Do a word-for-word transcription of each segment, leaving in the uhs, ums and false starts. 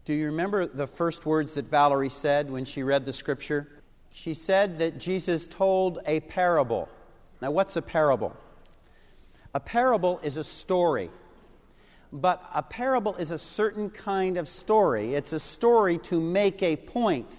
Do you remember the first words that Valerie said when she read the scripture? She said that Jesus told a parable. Now, what's a parable? A parable is a story. But a parable is a certain kind of story. It's a story to make a point.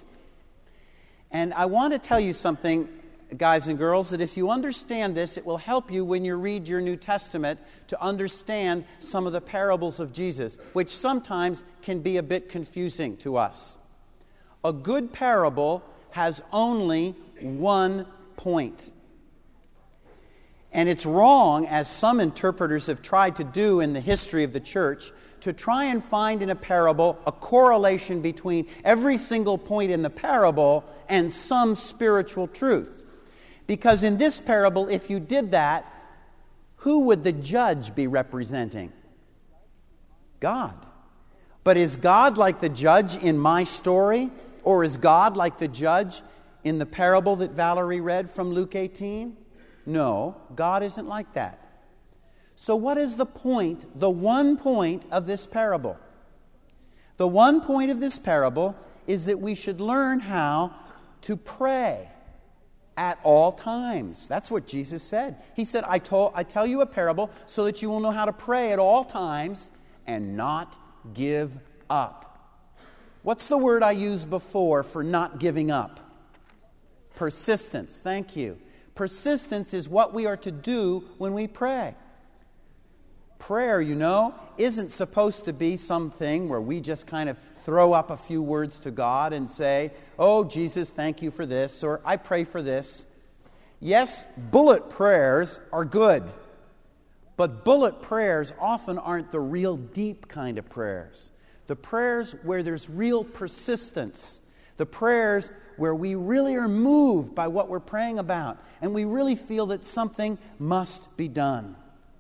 And I want to tell you something, guys and girls, that if you understand this, it will help you when you read your New Testament to understand some of the parables of Jesus, which sometimes can be a bit confusing to us. A good parable has only one point. And it's wrong, as some interpreters have tried to do in the history of the church, to try and find in a parable a correlation between every single point in the parable and some spiritual truth. Because in this parable, if you did that, who would the judge be representing? God. But is God like the judge in my story? Or is God like the judge in the parable that Valerie read from Luke eighteen? No, God isn't like that. So what is the point, the one point of this parable? The one point of this parable is that we should learn how to pray at all times. That's what Jesus said. He said, I, told, I tell you a parable so that you will know how to pray at all times and not give up. What's the word I used before for not giving up? Persistence. Thank you. Persistence is what we are to do when we pray. Prayer, you know, isn't supposed to be something where we just kind of throw up a few words to God and say, oh, Jesus, thank you for this, or I pray for this. Yes, bullet prayers are good, but bullet prayers often aren't the real deep kind of prayers. The prayers where there's real persistence. The prayers where we really are moved by what we're praying about, and we really feel that something must be done.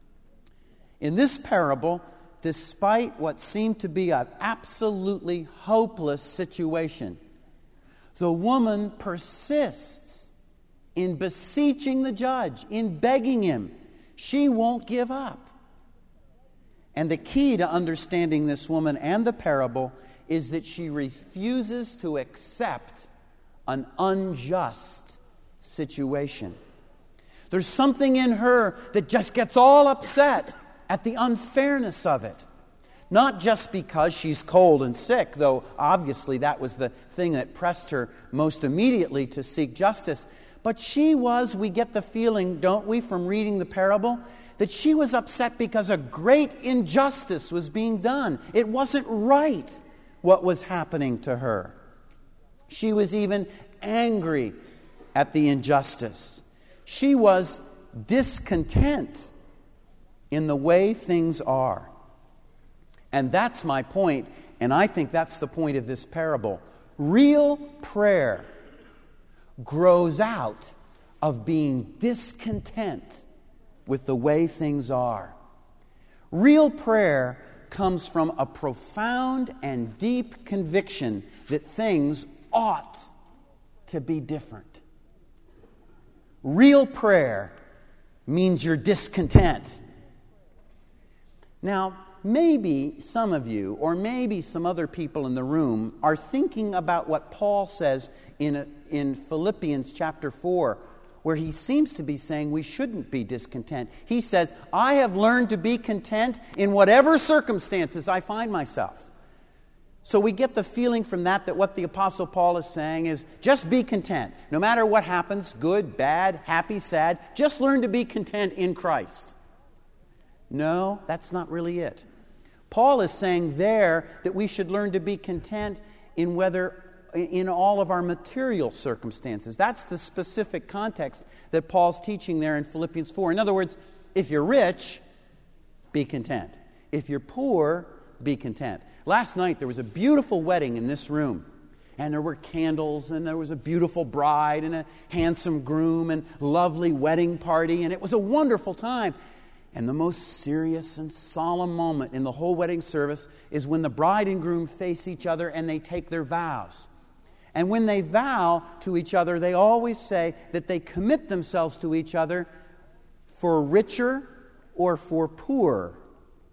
In this parable, despite what seemed to be an absolutely hopeless situation, the woman persists in beseeching the judge, in begging him. She won't give up. And the key to understanding this woman and the parable is that she refuses to accept an unjust situation. There's something in her that just gets all upset at the unfairness of it. Not just because she's cold and sick, though obviously that was the thing that pressed her most immediately to seek justice. But she was, we get the feeling, don't we, from reading the parable, that she was upset because a great injustice was being done. It wasn't right what was happening to her. She was even angry at the injustice. She was discontent in the way things are. And that's my point, and I think that's the point of this parable. Real prayer grows out of being discontent with the way things are. Real prayer comes from a profound and deep conviction that things ought to be different. Real prayer means you're discontent. Now, maybe some of you, or maybe some other people in the room, are thinking about what Paul says in, a, in Philippians chapter four, where he seems to be saying we shouldn't be discontent. He says, I have learned to be content in whatever circumstances I find myself. So we get the feeling from that that what the Apostle Paul is saying is just be content. No matter what happens, good, bad, happy, sad, just learn to be content in Christ. No, that's not really it. Paul is saying there that we should learn to be content in whether in all of our material circumstances. That's the specific context that Paul's teaching there in Philippians four. In other words, if you're rich, be content. If you're poor, be content. Last night there was a beautiful wedding in this room. And there were candles, and there was a beautiful bride and a handsome groom and lovely wedding party. And it was a wonderful time. And the most serious and solemn moment in the whole wedding service is when the bride and groom face each other and they take their vows. And when they vow to each other, they always say that they commit themselves to each other for richer or for poorer.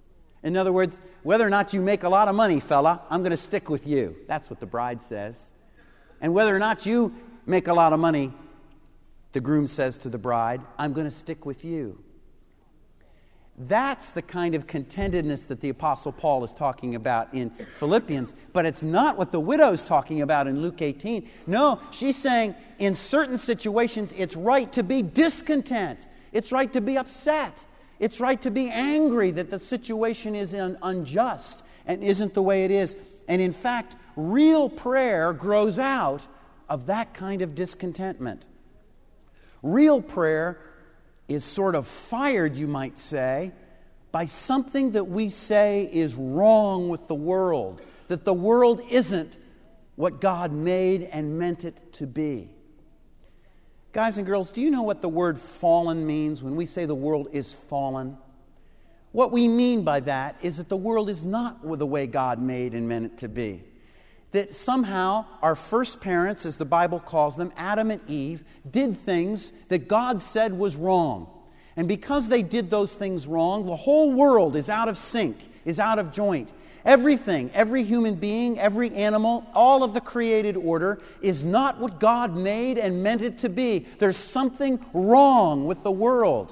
In other words, whether or not you make a lot of money, fella, I'm going to stick with you. That's what the bride says. And whether or not you make a lot of money, the groom says to the bride, I'm going to stick with you. That's the kind of contentedness that the Apostle Paul is talking about in Philippians, but it's not what the widow's talking about in Luke eighteen. No, she's saying in certain situations it's right to be discontent. It's right to be upset. It's right to be angry that the situation is un- unjust and isn't the way it is. And in fact, real prayer grows out of that kind of discontentment. Real prayer is sort of fired, you might say, by something that we say is wrong with the world, that the world isn't what God made and meant it to be. Guys and girls, do you know what the word fallen means when we say the world is fallen? What we mean by that is that the world is not the way God made and meant it to be. That somehow our first parents, as the Bible calls them, Adam and Eve, did things that God said was wrong. And because they did those things wrong, the whole world is out of sync, is out of joint. Everything, every human being, every animal, all of the created order is not what God made and meant it to be. There's something wrong with the world.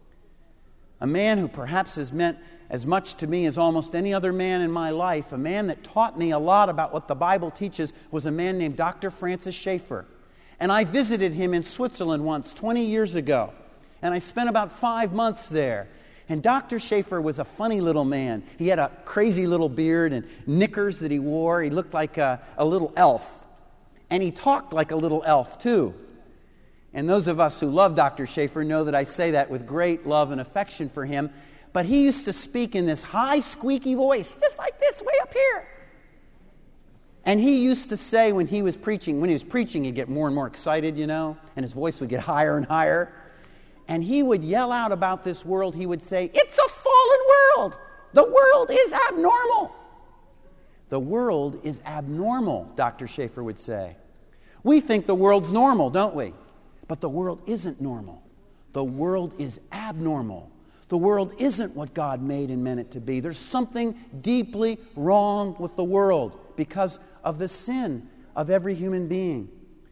A man who perhaps has meant as much to me as almost any other man in my life, a man that taught me a lot about what the Bible teaches, was a man named Doctor Francis Schaeffer. And I visited him in Switzerland once, twenty years ago. And I spent about five months there. And Doctor Schaeffer was a funny little man. He had a crazy little beard and knickers that he wore. He looked like a, a little elf. And he talked like a little elf, too. And those of us who love Doctor Schaeffer know that I say that with great love and affection for him. But he used to speak in this high, squeaky voice, just like this, way up here. And he used to say when he was preaching, when he was preaching, he'd get more and more excited, you know, and his voice would get higher and higher. And he would yell out about this world. He would say, it's a fallen world. The world is abnormal. The world is abnormal, Doctor Schaeffer would say. We think the world's normal, don't we? But the world isn't normal. The world is abnormal. The world isn't what God made and meant it to be. There's something deeply wrong with the world because of the sin of every human being.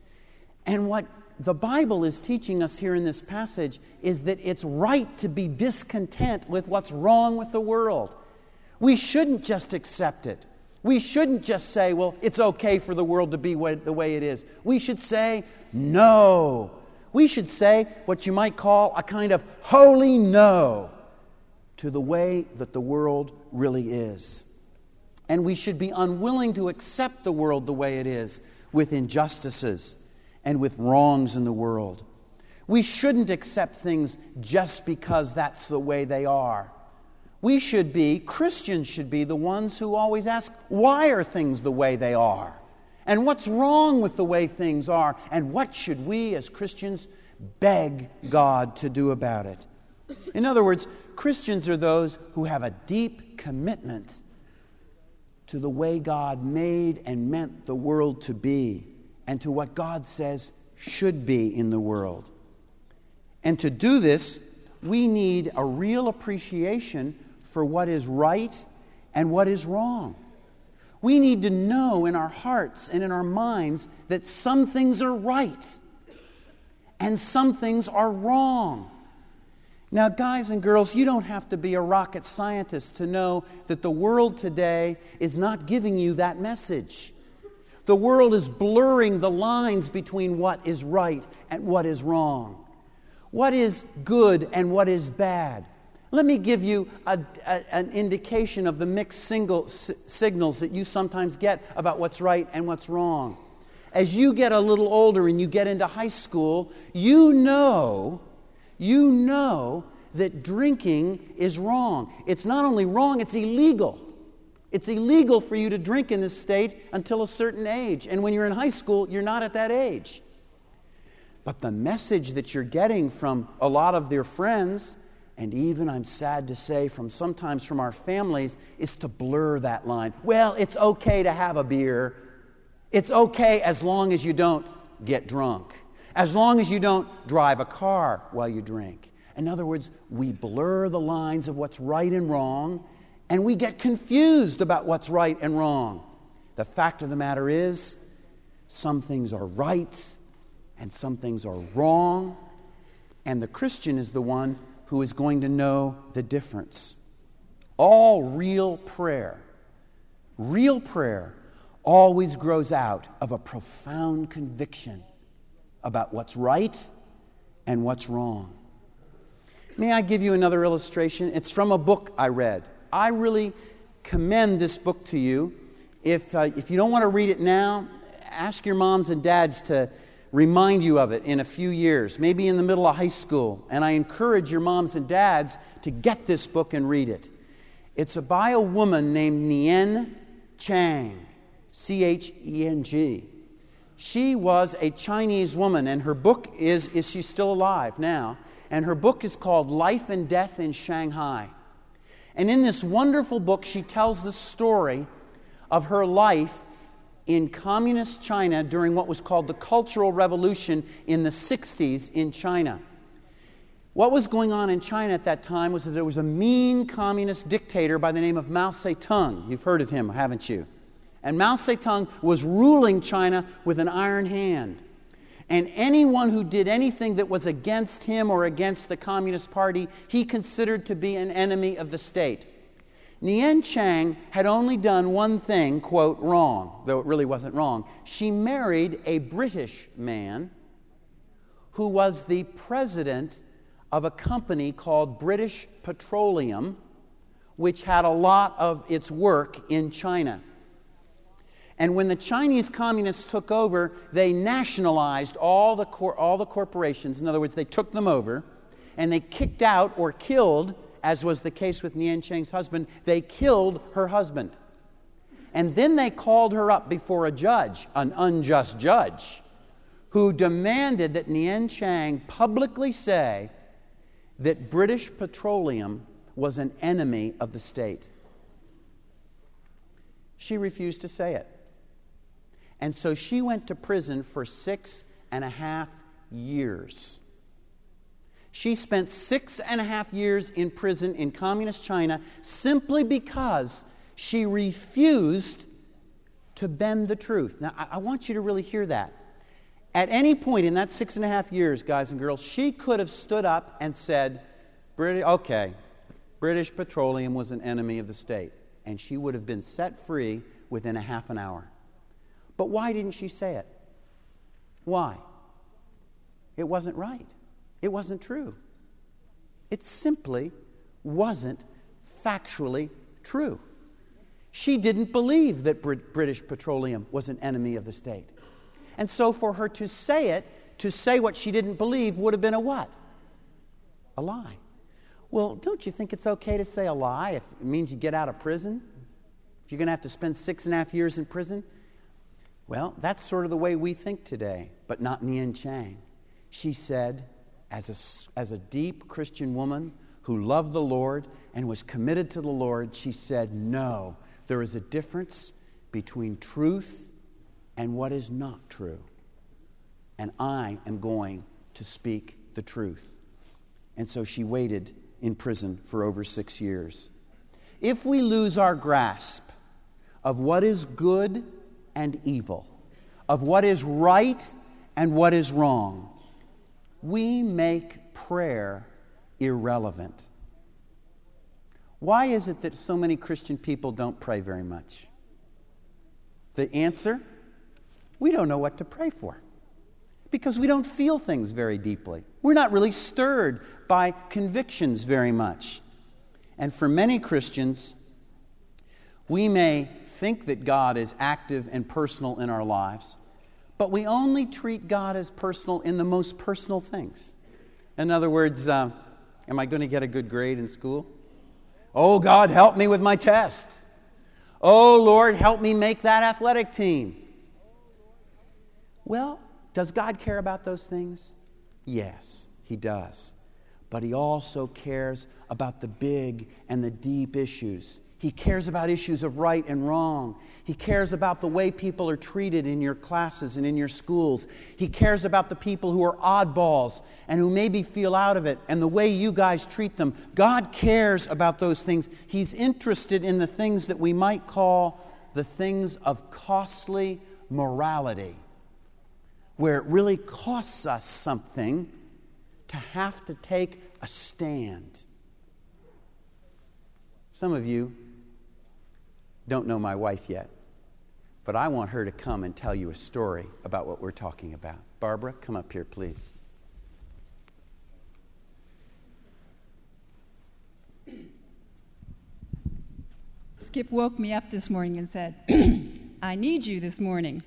And what the Bible is teaching us here in this passage is that it's right to be discontent with what's wrong with the world. We shouldn't just accept it. We shouldn't just say, well, it's okay for the world to be the way it is. We should say, no. We should say what you might call a kind of holy no to the way that the world really is. And we should be unwilling to accept the world the way it is, with injustices and with wrongs in the world. We shouldn't accept things just because that's the way they are. We should be, Christians should be, the ones who always ask, why are things the way they are? And what's wrong with the way things are? And what should we as Christians beg God to do about it? In other words, Christians are those who have a deep commitment to the way God made and meant the world to be, and to what God says should be in the world. And to do this, we need a real appreciation for what is right and what is wrong. We need to know in our hearts and in our minds that some things are right and some things are wrong. Now, guys and girls, you don't have to be a rocket scientist to know that the world today is not giving you that message. The world is blurring the lines between what is right and what is wrong, what is good and what is bad. Let me give you a, a, an indication of the mixed single, s- signals that you sometimes get about what's right and what's wrong. As you get a little older and you get into high school, you know, you know that drinking is wrong. It's not only wrong, it's illegal. It's illegal for you to drink in this state until a certain age. And when you're in high school, you're not at that age. But the message that you're getting from a lot of their friends, and even, I'm sad to say, from sometimes from our families, is to blur that line. Well, it's okay to have a beer. It's okay as long as you don't get drunk. As long as you don't drive a car while you drink. In other words, we blur the lines of what's right and wrong, And we get confused about what's right and wrong. The fact of the matter is, some things are right and some things are wrong. And the Christian is the one who is going to know the difference. All real prayer, real prayer, always grows out of a profound conviction about what's right and what's wrong. May I give you another illustration? It's from a book I read. I really commend this book to you. If, uh, if you don't want to read it now, ask your moms and dads to remind you of it in a few years, maybe in the middle of high school. And I encourage your moms and dads to get this book and read it. It's by a woman named Nien Chang, C H E N G. She was a Chinese woman, and her book is, is she's still alive now, and her book is called Life and Death in Shanghai. And in this wonderful book, she tells the story of her life in communist China during what was called the Cultural Revolution in the sixties in China. What was going on in China at that time was that there was a mean communist dictator by the name of Mao Zedong. You've heard of him, haven't you? And Mao Zedong was ruling China with an iron hand. And anyone who did anything that was against him or against the Communist Party, he considered to be an enemy of the state. Nien Chang had only done one thing, quote, wrong, though it really wasn't wrong. She married a British man who was the president of a company called British Petroleum, which had a lot of its work in China. And when the Chinese communists took over, they nationalized all the cor- all the corporations. In other words, they took them over, and they kicked out or killed, as was the case with Nien Chang's husband, they killed her husband. And then they called her up before a judge, an unjust judge, who demanded that Nien Chang publicly say that British Petroleum was an enemy of the state. She refused to say it. And so she went to prison for six and a half years. She spent six and a half years in prison in communist China simply because she refused to bend the truth. Now, I want you to really hear that. At any point in that six and a half years, guys and girls, she could have stood up and said, okay, British Petroleum was an enemy of the state. And she would have been set free within a half an hour. But why didn't she say it? Why? It wasn't right. It wasn't true. It simply wasn't factually true. She didn't believe that Brit- British Petroleum was an enemy of the state. And so for her to say it, to say what she didn't believe, would have been a what? A lie. Well, don't you think it's okay to say a lie if it means you get out of prison? If you're going to have to spend six and a half years in prison? Well, that's sort of the way we think today, but not Nien Chang. She said, as a, as a deep Christian woman who loved the Lord and was committed to the Lord, she said, no, there is a difference between truth and what is not true. And I am going to speak the truth. And so she waited in prison for over six years. If we lose our grasp of what is good and evil, of what is right and what is wrong, we make prayer irrelevant. Why is it that so many Christian people don't pray very much? The answer? We don't know what to pray for. Because we don't feel things very deeply. We're not really stirred by convictions very much. And for many Christians, we may think that God is active and personal in our lives, but we only treat God as personal in the most personal things. In other words, uh, am I going to get a good grade in school? Oh, God, help me with my test. Oh, Lord, help me make that athletic team. Well, does God care about those things? Yes, He does. But He also cares about the big and the deep issues He cares about issues of right and wrong. He cares about the way people are treated in your classes and in your schools. He cares about the people who are oddballs and who maybe feel out of it and the way you guys treat them. God cares about those things. He's interested in the things that we might call the things of costly morality, where it really costs us something to have to take a stand. Some of you don't know my wife yet, but I want her to come and tell you a story about what we're talking about. Barbara, come up here, please. Skip woke me up this morning and said, I need you this morning.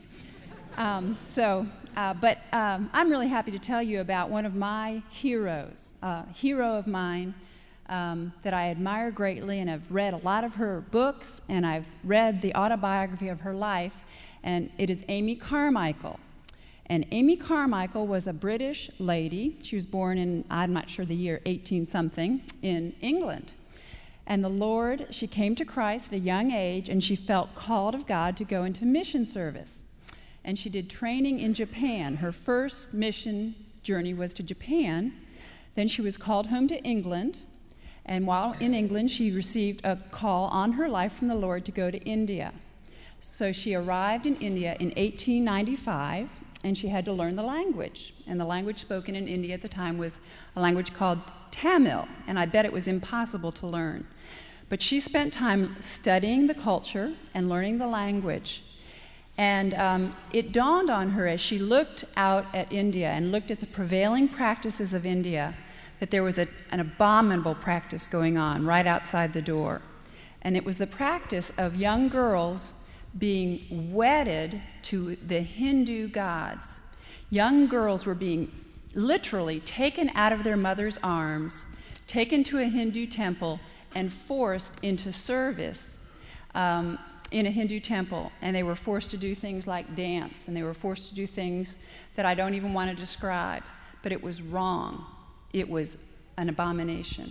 Um, so, uh, but um, I'm really happy to tell you about one of my heroes, a uh, hero of mine um, that I admire greatly, and I've read a lot of her books, and I've read the autobiography of her life, and it is Amy Carmichael. And Amy Carmichael was a British lady. She was born in, I'm not sure the year, eighteen-something, in England. And the Lord, she came to Christ at a young age, and she felt called of God to go into mission service. And she did training in Japan. Her first mission journey was to Japan. Then she was called home to England. And while in England, she received a call on her life from the Lord to go to India. So she arrived in India in eighteen ninety-five, and she had to learn the language. And the language spoken in India at the time was a language called Tamil, and I bet it was impossible to learn. But she spent time studying the culture and learning the language. And um, it dawned on her as she looked out at India and looked at the prevailing practices of India that there was a, an abominable practice going on right outside the door. And it was the practice of young girls being wedded to the Hindu gods. Young girls were being literally taken out of their mother's arms, taken to a Hindu temple, and forced into service um, in a Hindu temple. And they were forced to do things like dance, and they were forced to do things that I don't even want to describe. But it was wrong. It was an abomination.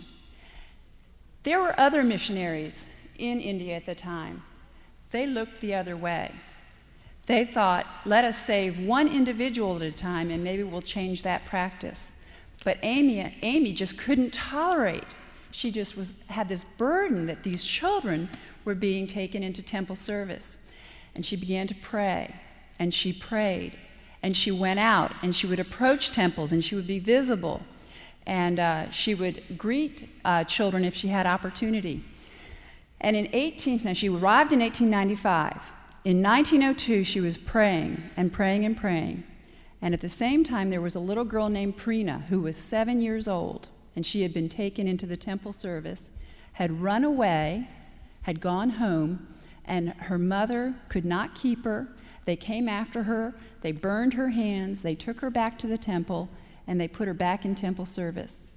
There were other missionaries in India at the time. They looked the other way. They thought, let us save one individual at a time and maybe we'll change that practice. But Amy, Amy just couldn't tolerate. She just was, had this burden that these children were being taken into temple service. And she began to pray, and she prayed, and she went out, and she would approach temples, and she would be visible, and uh, she would greet uh, children if she had opportunity. And in eighteen, now she arrived in eighteen ninety-five. In nineteen oh two, she was praying and praying and praying. And at the same time, there was a little girl named Prina who was seven years old, and she had been taken into the temple service, had run away, had gone home, and her mother could not keep her. They came after her, they burned her hands, they took her back to the temple, and they put her back in temple service.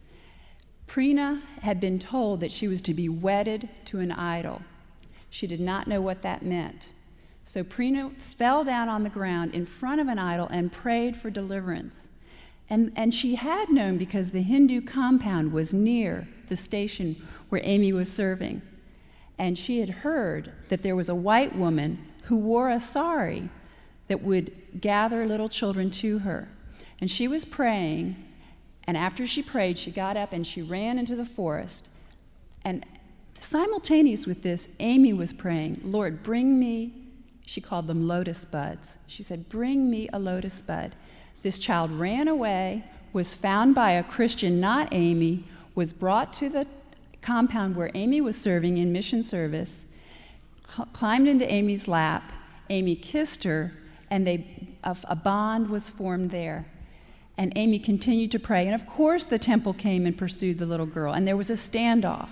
Prina had been told that she was to be wedded to an idol. She did not know what that meant. So Prina fell down on the ground in front of an idol and prayed for deliverance. And, and she had known because the Hindu compound was near the station where Amy was serving. And she had heard that there was a white woman who wore a sari that would gather little children to her. And she was praying, and after she prayed, she got up and she ran into the forest. And simultaneous with this, Amy was praying, Lord, bring me, she called them lotus buds. She said, bring me a lotus bud. This child ran away, was found by a Christian, not Amy, was brought to the compound where Amy was serving in mission service, cl- climbed into Amy's lap. Amy kissed her, and they, a, a bond was formed there. And Amy continued to pray. And of course the temple came and pursued the little girl, and there was a standoff.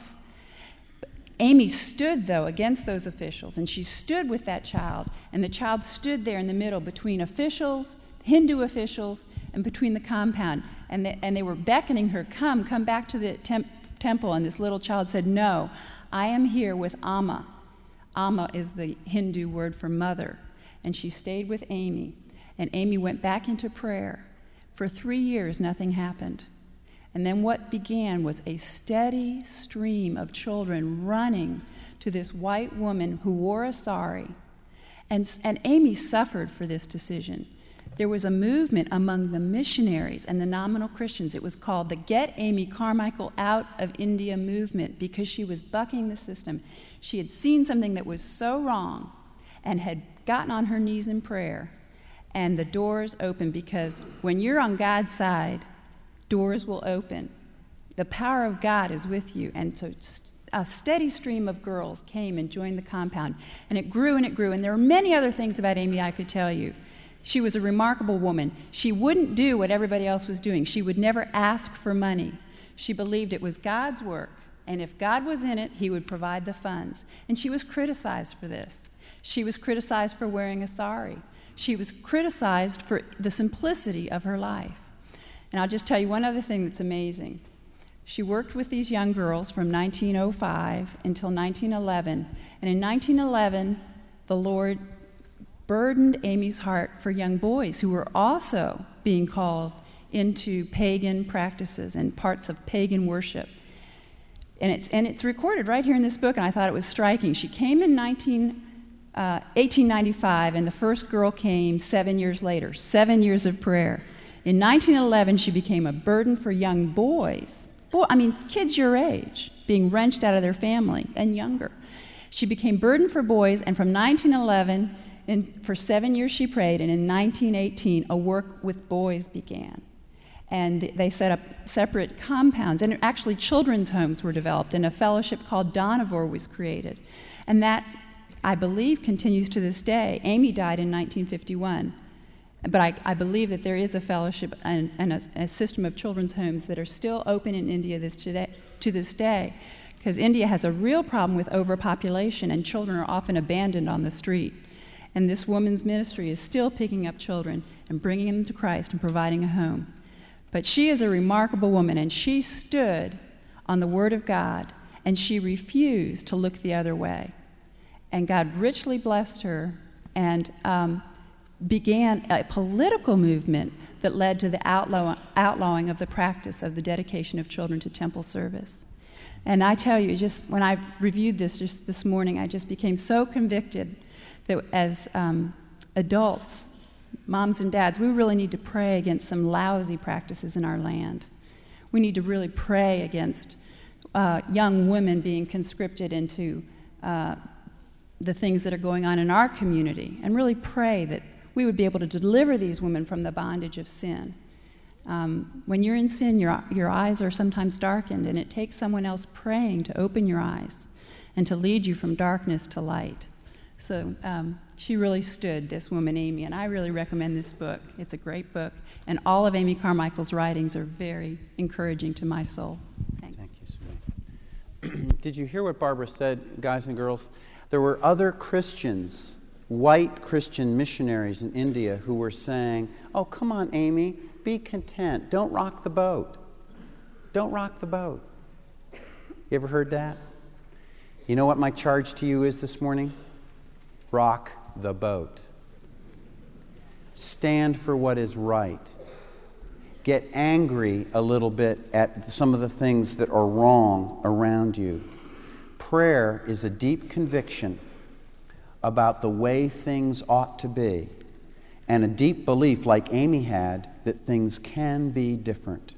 Amy stood, though, against those officials, and she stood with that child, and the child stood there in the middle between officials, Hindu officials, and between the compound. And they, and they were beckoning her, come, come back to the temp- temple. And this little child said, no, I am here with Amma. Amma is the Hindu word for mother. And she stayed with Amy, and Amy went back into prayer. For three years, nothing happened. And then what began was a steady stream of children running to this white woman who wore a sari. And, and Amy suffered for this decision. There was a movement among the missionaries and the nominal Christians. It was called the Get Amy Carmichael Out of India movement, because she was bucking the system. She had seen something that was so wrong and had gotten on her knees in prayer, and the doors opened, because when you're on God's side, doors will open. The power of God is with you. And so a steady stream of girls came and joined the compound, and it grew and it grew. And there were many other things about Amy I could tell you. She was a remarkable woman. She wouldn't do what everybody else was doing. She would never ask for money. She believed it was God's work, and if God was in it, he would provide the funds. And she was criticized for this. She was criticized for wearing a sari. She was criticized for the simplicity of her life. And I'll just tell you one other thing that's amazing. She worked with these young girls from nineteen oh five until nineteen eleven. And in nineteen eleven, the Lord burdened Amy's heart for young boys who were also being called into pagan practices and parts of pagan worship. And it's, and it's recorded right here in this book, and I thought it was striking. She came in nineteen, uh, eighteen ninety-five, and the first girl came seven years later, seven years of prayer. In nineteen eleven, she became a burden for young boys. Boy, I mean, kids your age, being wrenched out of their family and younger. She became burden for boys, and from nineteen eleven, and for seven years she prayed, and in nineteen eighteen, a work with boys began. And they set up separate compounds, and actually children's homes were developed, and a fellowship called Dohnavur was created. And that, I believe, continues to this day. Amy died in nineteen fifty-one. But I, I believe that there is a fellowship and, and a, a system of children's homes that are still open in India this today, to this day, because India has a real problem with overpopulation, and children are often abandoned on the street. And this woman's ministry is still picking up children and bringing them to Christ and providing a home. But she is a remarkable woman, and she stood on the Word of God, and she refused to look the other way. And God richly blessed her, and um, began a political movement that led to the outlaw- outlawing of the practice of the dedication of children to temple service. And I tell you, just when I reviewed this just this morning, I just became so convicted that as um, adults, moms and dads, we really need to pray against some lousy practices in our land. We need to really pray against uh, young women being conscripted into uh, the things that are going on in our community, and really pray that we would be able to deliver these women from the bondage of sin. Um, when you're in sin, your, your eyes are sometimes darkened, and it takes someone else praying to open your eyes and to lead you from darkness to light. So um, she really stood, this woman, Amy, and I really recommend this book. It's a great book, and all of Amy Carmichael's writings are very encouraging to my soul. Thanks. Thank you, sweetie. Did you hear what Barbara said, guys and girls? There were other Christians, white Christian missionaries in India, who were saying, oh, come on, Amy, be content. Don't rock the boat. Don't rock the boat. You ever heard that? You know what my charge to you is this morning? Rock the boat. Stand for what is right. Get angry a little bit at some of the things that are wrong around you. Prayer is a deep conviction about the way things ought to be, and a deep belief, like Amy had, that things can be different.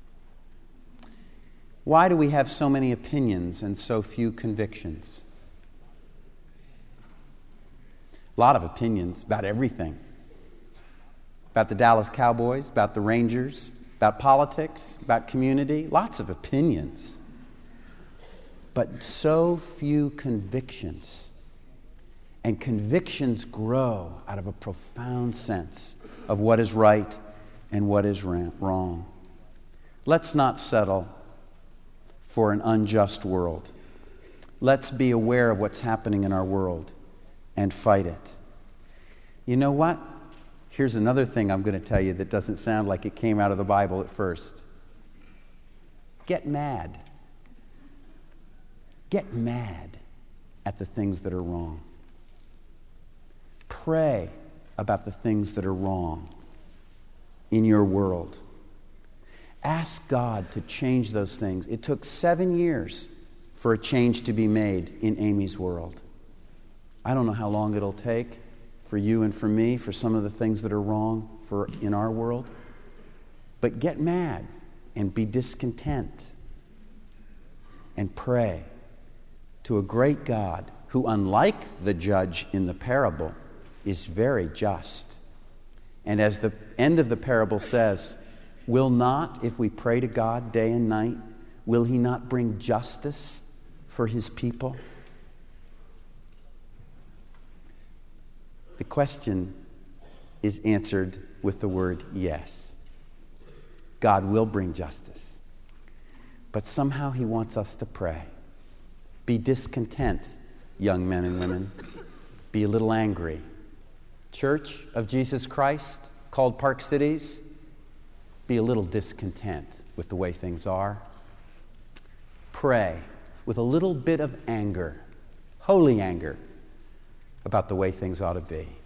Why do we have so many opinions and so few convictions? A lot of opinions about everything. About the Dallas Cowboys, about the Rangers, about politics, about community. Lots of opinions. But so few convictions. And convictions grow out of a profound sense of what is right and what is wrong. Let's not settle for an unjust world. Let's be aware of what's happening in our world and fight it. You know what? Here's another thing I'm going to tell you that doesn't sound like it came out of the Bible at first. Get mad. Get mad at the things that are wrong. Pray about the things that are wrong in your world. Ask God to change those things. It took seven years for a change to be made in Amy's world. I don't know how long it'll take for you and for me, for some of the things that are wrong for in our world. But get mad and be discontent and pray to a great God who, unlike the judge in the parable, is very just. And as the end of the parable says, will not, if we pray to God day and night, will He not bring justice for His people? The question is answered with the word yes. God will bring justice. But somehow He wants us to pray. Be discontent, young men and women. Be a little angry. Church of Jesus Christ, called Park Cities, be a little discontent with the way things are. Pray with a little bit of anger, holy anger, about the way things ought to be.